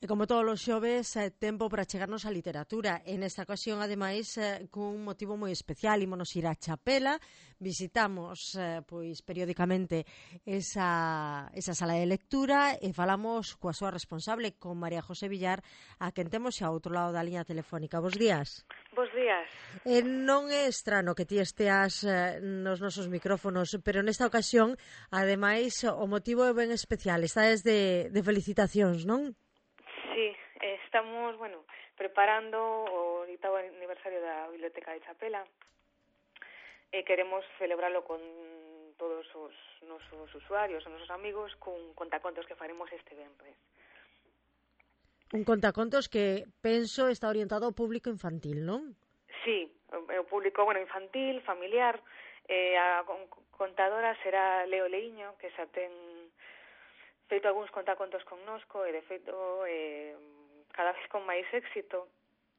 E como todos os xoves, tempo para chegarnos á literatura. En esta ocasión, ademais, cun motivo moi especial, ímonos ir a Chapela, visitamos, pois, periódicamente esa sala de lectura e falamos coa súa responsable, con María José Villar, a quen temos xa outro lado da liña telefónica. Bos días. Bos días. Non é estrano que ti esteas nos nosos micrófonos, pero nesta ocasión, ademais, o motivo é ben especial. Estades de felicitacións, non? Sí, estamos, preparando o 8º aniversario da Biblioteca de Chapela e queremos celebralo con todos os nosos usuarios, os nosos amigos, cun contacontos que faremos este venres. Un contacontos que, penso, está orientado ao público infantil, non? Sí, o público, infantil, familiar. A contadora será Leo Leiño, que xa ten feito algúns contacontos connosco e, de feito, cada vez con máis éxito.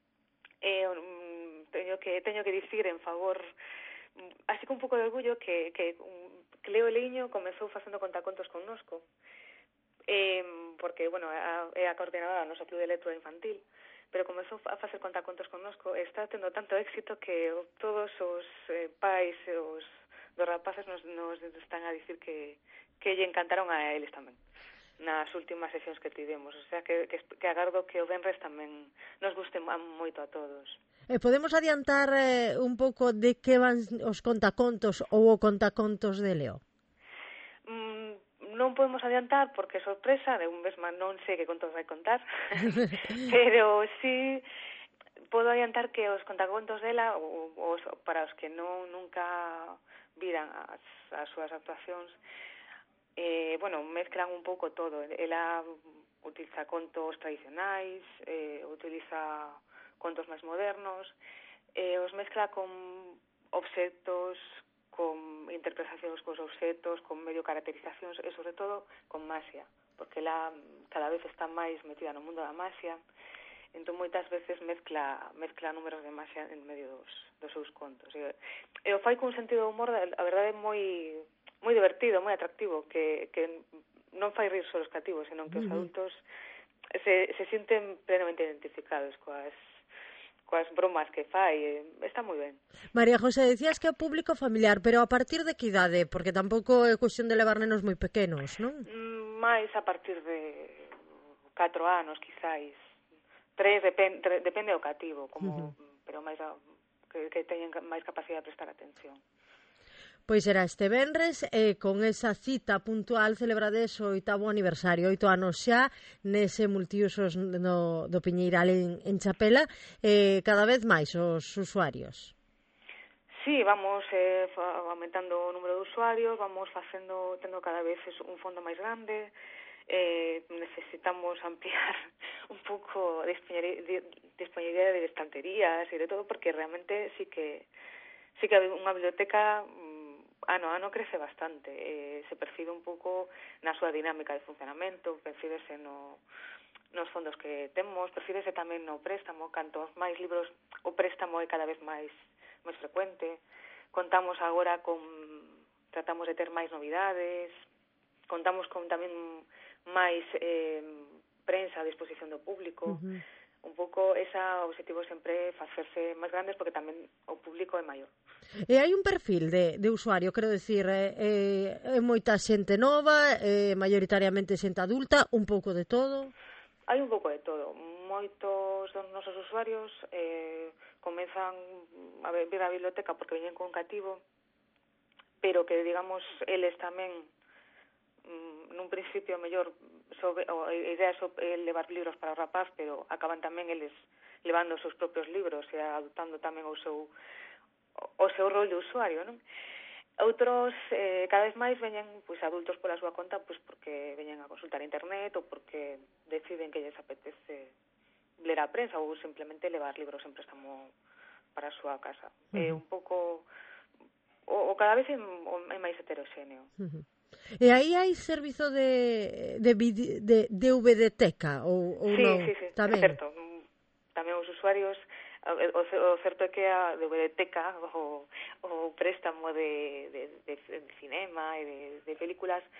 Teño que dicir en favor, así que un pouco de orgullo, que Leo Leiño comezou facendo contacontos connosco, porque, é a coordinadora do noso club de lectura infantil, pero comezou a facer contacontos connosco e está tendo tanto éxito que todos os pais e os dos rapaces nos están a dicir que lle encantaron a eles tamén nas últimas sesións que tivemos, o sea que agardo que o venres tamén nos guste moito a todos. Podemos adiantar un pouco de que van os contacontos ou o contacontos de Leo? Non podemos adiantar porque é sorpresa, de un mesma non sei que contos vai contar, pero sí podo adiantar que os contacontos dela, para os que nunca viran as súas actuacións, mezclan un pouco todo. Ela utiliza contos tradicionais, utiliza contos máis modernos, os mezcla con obxectos, con interpretacións cos obxectos, con medio caracterizacións e, sobre todo, con maxia, porque ela cada vez está máis metida no mundo da maxia, entón moitas veces mezcla números de maxia en medio dos seus contos. E o fai con un sentido de humor, a verdade, moi divertido, moi atractivo, que non fai rir só os cativos, senón que os adultos se sienten plenamente identificados coas bromas que fai, está moi ben. María José, decías que é público familiar, pero a partir de que idade? Porque tampouco é cuestión de levar nenos moi pequenos, non? Mais a partir de 4 anos, quizáis. 3, depende do cativo, pero máis que teñen máis capacidade de prestar atención. Pois será este venres, con esa cita puntual celebrades o 8º aniversario, 8 anos xa, nese multiusos do Piñeiral en Chapela, cada vez máis os usuarios. Sí, vamos aumentando o número de usuarios, vamos tendo cada vez un fondo máis grande, necesitamos ampliar un pouco de disponibilidade de estanterías e de todo, porque realmente sí que unha biblioteca ano a ano crece bastante, se percibe un pouco na súa dinámica de funcionamento, percibese nos fondos que temos, percibese tamén no préstamo, cantos máis libros o préstamo é cada vez máis frecuente. Tratamos de ter máis novidades, contamos con tamén máis prensa a disposición do público. Un pouco ese objetivo sempre facerse máis grandes, porque tamén o público é maior. E hai un perfil de usuario, quero dicir, é moita xente nova, maioritariamente xente adulta, un pouco de todo? Hai un pouco de todo. Moitos dos nosos usuarios comezan a vir á biblioteca porque veñen con cativo, pero que, digamos, eles tamén nun principio mellor a idea é levar libros para o rapaz, pero acaban tamén eles levando os seus propios libros e adoptando tamén o seu rol de usuario, non? Outros cada vez máis veñen adultos pola súa conta, porque veñen a consultar internet ou porque deciden que lles apetece ler a prensa ou simplemente levar libros en préstamo para a súa casa. É un pouco o cada vez é máis heteroxéneo. E aí hai servizo de VDteca ou non? Sí, tamén. É certo. Tamén os usuarios, o certo é que a VDteca, o préstamo de cinema e de películas,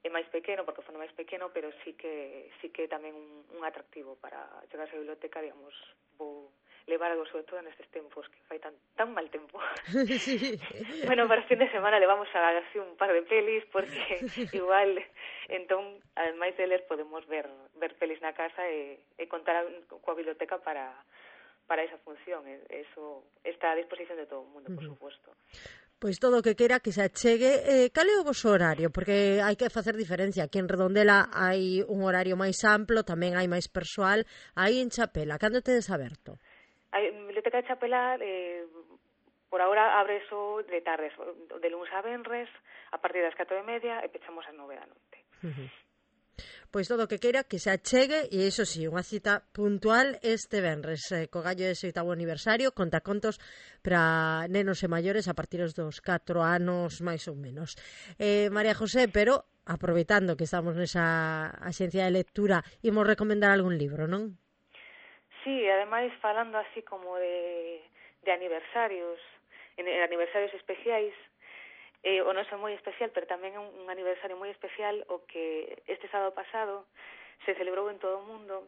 é máis pequeno, porque o fondo é máis pequeno, pero sí que tamén un atractivo para chegarse á biblioteca, digamos, vou levar algo, sobre todo nestes tempos que fai tan mal tempo. Sí. Bueno, para fin de semana levamos así un par de pelis, porque igual, entón, ademais de ler, podemos ver pelis na casa e contar coa biblioteca para esa función. Eso está a disposición de todo o mundo, por supuesto. Pois todo o que queira que se achegue. Cal é o vosso horario? Porque hai que facer diferencia. Aquí en Redondela hai un horario máis amplo, tamén hai máis persoal. Aí en Chapela, cando tedes aberto? A Biblioteca de Chapela, por ahora, abre só de tardes, de lunes a venres, a partir das 4:30, e pechamos ás 9 da noite. Pois todo o que queira que se achegue, e iso sí, unha cita puntual este venres, co gallo dese 8º aniversario, contacontos para nenos e maiores a partir dos 4 anos, máis ou menos. María José, pero aproveitando que estamos nesa axencia de lectura, imos recomendar algún libro, non? Sí, ademais, falando así como de aniversarios, aniversarios especiais, o noso é moi especial, pero tamén é un aniversario moi especial o que este sábado pasado se celebrou en todo o mundo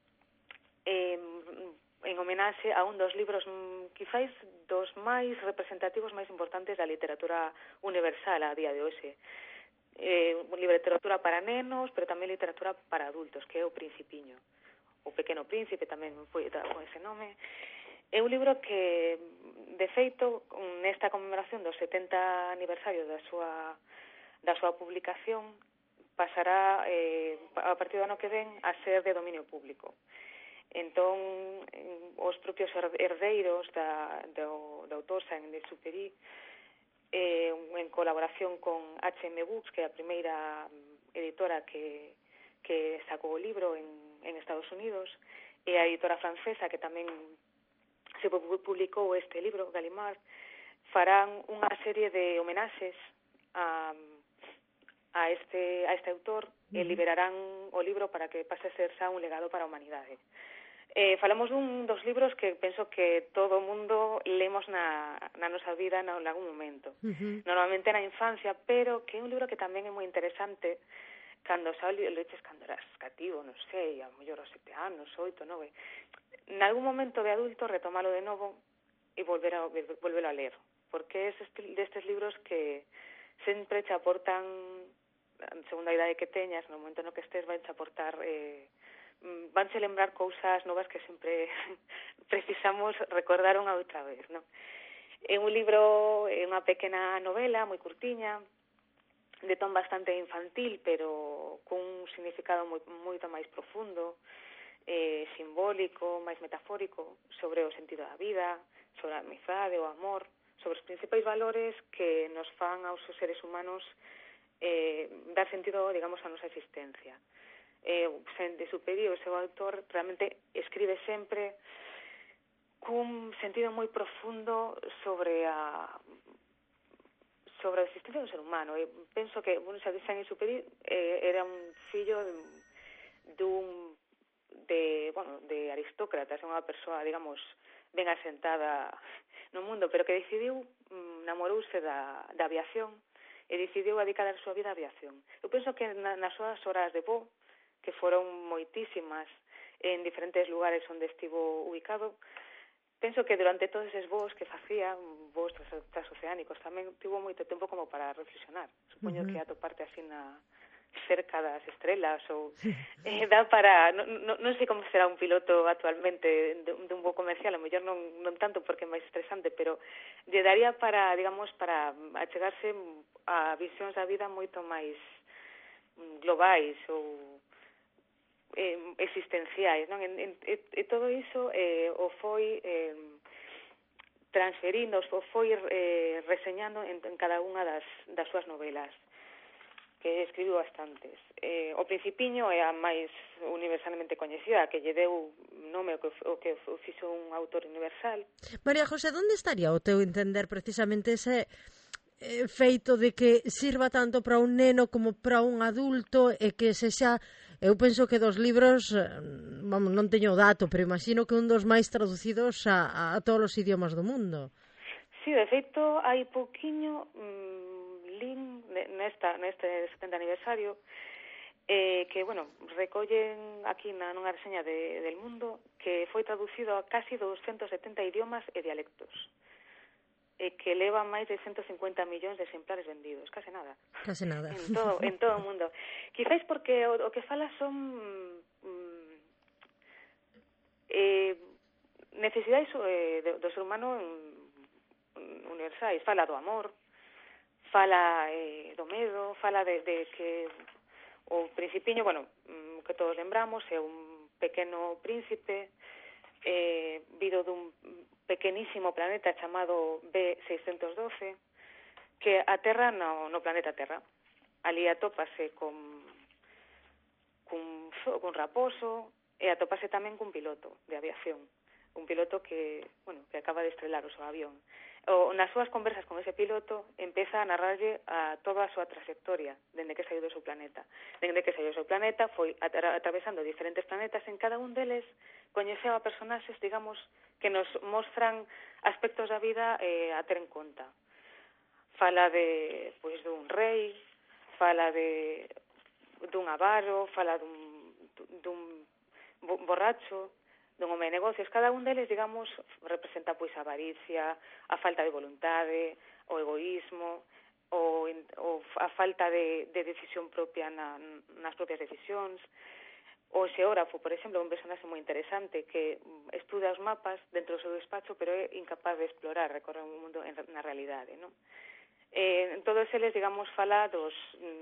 en homenaxe a un dos libros quizáis dos máis representativos, máis importantes da literatura universal a día de hoxe. Literatura para nenos, pero tamén literatura para adultos, que é O Principiño. O Pequeno Príncipe tamén foi dado ese nome. É un libro que, de feito, nesta conmemoración do 70 aniversario da súa publicación, pasará, a partir do ano que ven, a ser de dominio público. Entón, os propios herdeiros do autor Saint-Exupéry, en colaboración con H.M. Books, que é a primeira editora que sacou o libro en Estados Unidos, e a editora francesa, que tamén se publicou este libro, Gallimard, farán unha serie de homenaxes a este autor e liberarán o libro para que pase a ser xa un legado para a humanidade. Falamos dun dos libros que penso que todo o mundo lemos na nosa vida en algún momento. Normalmente na infancia, pero que é un libro que tamén é moi interesante cando xa o leches cando eras cativo, non sei, a mellor aos 7 anos, 8, 9. En algún momento de adulto retomalo de novo e volvelo a ler, porque é destes libros que sempre te aportan, según a idade que teñas, no momento no que estés, vanche aportar, vanche lembrar cousas novas que sempre precisamos recordar unha outra vez, non? É un libro, é unha pequena novela, moi curtiña, de ton bastante infantil, pero cun significado moito máis profundo, simbólico, máis metafórico, sobre o sentido da vida, sobre a amizade, o amor, sobre os principais valores que nos fan aos seres humanos dar sentido, digamos, a nosa existencia. Saint-Exupéry, o seu autor, realmente escribe sempre cun sentido moi profundo sobre a existencia do ser humano. Penso que, Saint-Exupéry era un fillo de aristócratas, unha persoa, digamos, ben asentada no mundo, pero que decidiu, namorouse da aviación e decidiu dedicar a súa vida á aviación. Eu penso que nas súas horas de voo, que foron moitísimas en diferentes lugares onde estivo ubicado, penso que durante todos eses voos que facía, voos transoceánicos, tamén tivo moito tempo como para reflexionar. Supoño que atoparte así cerca das estrelas ou dá para, non sei como será un piloto actualmente de un voo comercial, a mellor non tanto porque é máis estresante, pero lle daría para, digamos, para achegarse a visións da vida moito máis globais ou existenciais, non? E todo iso o foi transferindo, o foi reseñando en cada unha das súas novelas, que escribiu bastantes. O Principiño é a máis universalmente coñecida, que lle deu nome o que fixo un autor universal. María José, onde estaría o teu entender precisamente ese feito de que sirva tanto para un neno como para un adulto e que sexa, eu penso que dos libros, non teño o dato, pero imagino que un dos máis traducidos a todos os idiomas do mundo. Sí, de feito, hai pouquiño lín neste 70 aniversario, que, bueno, recollen aquí nunha reseña del Mundo que foi traducido a casi 270 idiomas e dialectos, que leva máis de 150 millóns de exemplares vendidos, case nada. Case nada. En todo o mundo. Quizáis porque o que fala son necesidades do ser humano universais. Fala do amor, fala do medo, fala de que o principiño, bueno, que todos lembramos, é un pequeno príncipe vido dun pequenísimo planeta chamado B612, que a Terra no planeta Terra. Ali atópase cun raposo e atópase tamén cun piloto de aviación, un piloto que acaba de estrelar o seu avión. Nas súas conversas con ese piloto empeza a narrarlle a toda a súa trayectoria dende que saiu do seu planeta. Dende que saiu do seu planeta foi atravesando diferentes planetas, en cada un deles coñeceu a personaxes, digamos, que nos mostran aspectos da vida a ter en conta. Fala dun rei, fala dun avaro, fala dun borracho, dun home de negocios. Cada un deles, digamos, representa pois a avaricia, a falta de voluntade, o egoísmo, ou a falta de decisión propia nas propias decisións. O xeógrafo, por exemplo, un personaxe moi interesante que estuda os mapas dentro do seu despacho, pero é incapaz de explorar, recorrer o mundo na realidade, non? En todos eles, digamos, fala dos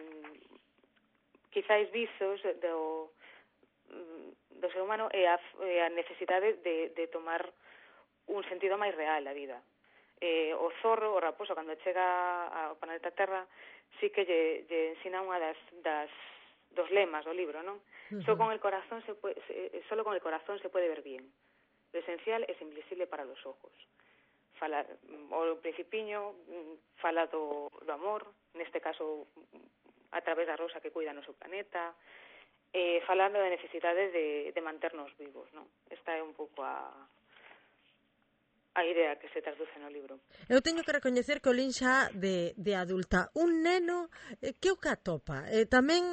quizáis visos do ser humano e a necesidade de tomar un sentido máis real a vida. O zorro, o raposo, cando chega ao planeta Terra, sí que lle ensina unha dos lemas do libro, non? Solo con el corazón se puede ver bien. Lo esencial es invisible para los ojos. Fala o principiño, fala do amor, neste caso a través da rosa que cuida no seu planeta, falando da necesidade de manternos vivos, non? Esta é un pouco a idea que se traduce no libro. Eu teño que recoñecer que o lin xa de adulta. Un neno que o que atopa? Tamén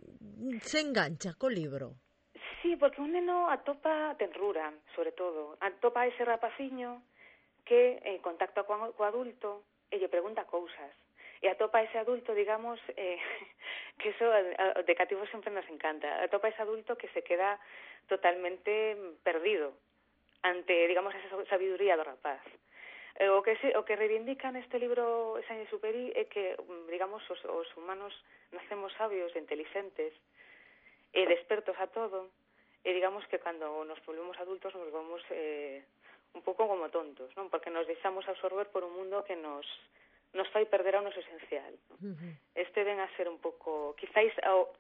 se engancha co libro? Sí, porque un neno atopa tenrura, sobre todo. Atopa ese rapaciño que contacta co adulto e lle pregunta cousas. E atopa ese adulto, digamos, que eso de cativo sempre nos encanta. Atopa ese adulto que se queda totalmente perdido ante, digamos, esa sabiduría do rapaz. O que reivindica neste libro Saint-Exupéry é que, digamos, os humanos nacemos sabios e inteligentes e despertos a todo, e digamos que cando nos volvemos adultos nos volvemos un pouco como tontos, non? Porque nos deixamos absorber por un mundo que nos fai perder ao noso esencial. Este ven a ser un pouco, quizáis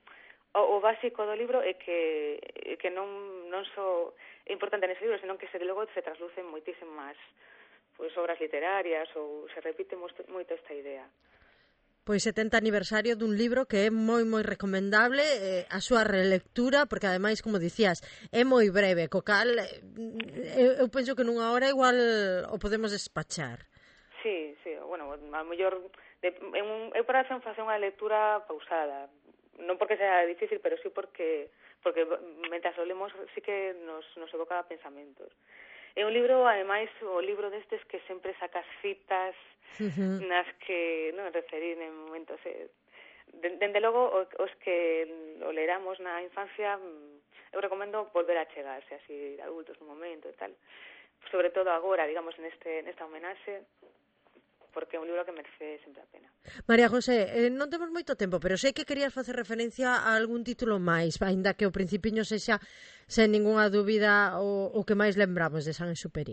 o básico do libro é que non só é importante nese libro, senón que logo se traslucen moitísimas obras literarias ou se repite moito esta idea. Pois 70 aniversario dun libro que é moi recomendable a súa relectura, porque ademais, como dicías, é moi breve, co cal eu penso que nunha hora igual o podemos despachar. Sí, bueno, a mellor eu para facer unha lectura pausada, non porque sea difícil, pero sí porque mentras o lemos sí que nos evoca pensamentos. É un libro, ademais, o libro destes que sempre sacas citas nas que non referir en momentos. Dende logo, os que o leramos na infancia, eu recomendo volver a chegarse, así, adultos nun momento e tal. Sobre todo agora, digamos, nesta homenaxe, porque é un libro que merece sempre a pena. María José, non temos moito tempo, pero sei que querías facer referencia a algún título máis, aínda que o principiño sexa, sen ninguna dúbida, o que máis lembramos de Saint-Exupéry.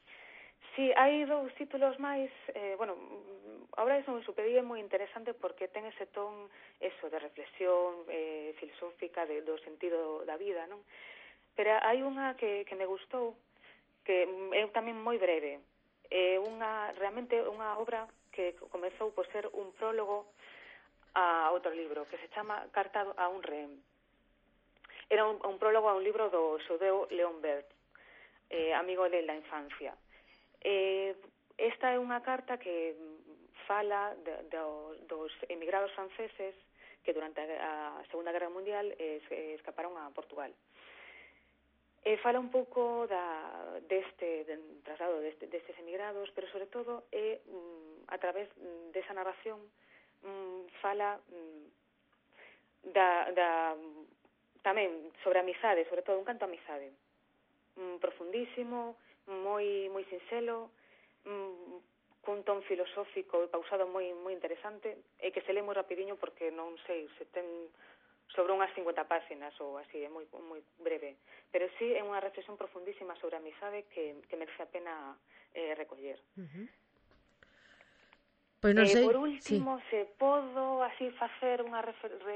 Sí, hai dous títulos máis, bueno, a obra de Saint-Exupéry é moi interesante porque ten ese ton, eso, de reflexión filosófica, do sentido da vida, non? Pero hai unha que me gustou, que é tamén moi breve, realmente unha obra que comezou por ser un prólogo a outro libro que se chama Carta a un rehén. Era un prólogo a un libro do xudeu Leon Bert, amigo de la infancia. Esta é unha carta que fala dos emigrados franceses que durante a Segunda Guerra Mundial escaparon a Portugal. Fala un pouco deste traslado destes emigrados, pero sobre todo a través desa narración fala tamén sobre a amizade, sobre todo un canto a amizade profundísimo, moi sinxelo, cun ton filosófico e pausado moi interesante, e que se lê moi rapidiño porque non sei se ten sobre unhas 50 páxinas ou así, é moi breve, pero sí é unha reflexión profundísima sobre a amizade que merece a pena recoller. Pois non sei. Por último, se podo así facer unha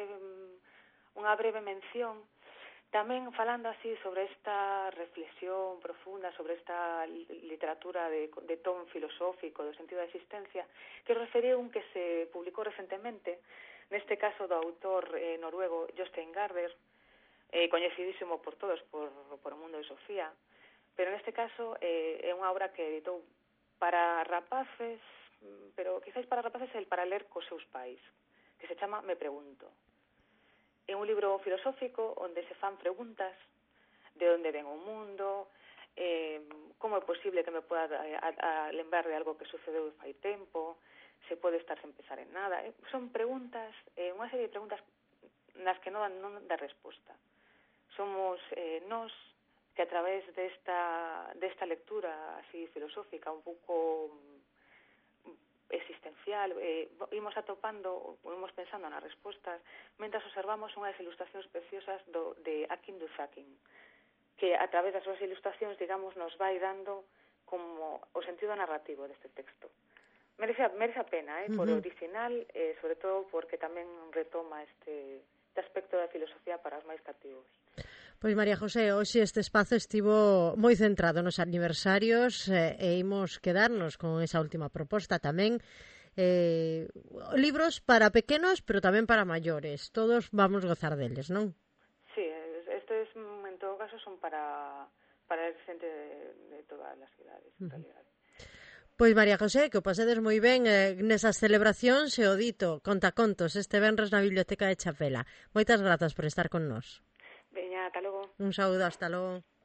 breve mención, tamén falando así sobre esta reflexión profunda, sobre esta literatura de ton filosófico, do sentido da existencia, que referiu un que se publicou recentemente, neste caso do autor noruego Jostein Gaarder, coñecidísimo por todos por o mundo de Sofía, pero neste caso é unha obra que editou para rapaces, pero quizáis para rapaces para ler cos seus pais, que se chama Me Pregunto. É un libro filosófico onde se fan preguntas de onde ven o mundo, como é posible que me poda lembrar de algo que sucedeu fai tempo, se pode estar sen pensar en nada. Son preguntas, unha serie de preguntas nas que non dá resposta. Somos nós que a través desta lectura así filosófica un pouco existencial, imos atopando, imos pensando nas respostas, mentras observamos unhas ilustracións preciosas de Akin Duzakin, que a través das súas ilustracións, digamos, nos vai dando como o sentido narrativo deste texto. Merece a pena, por original, sobre todo porque tamén retoma este aspecto da filosofía para os máis cativos. Pois María José, hoxe este espazo estivo moi centrado nos aniversarios e imos quedarnos con esa última proposta tamén. Libros para pequenos, pero tamén para maiores. Todos vamos gozar deles, non? Sí, estes en todo caso son para xente de todas as idades, en realidad. Pois María José, que o pasedes moi ben nesas celebracións e o dito Contacontos este venres na Biblioteca de Chapela. Moitas grazas por estar con nós. Veña, ata logo. Un saúdo, hasta logo.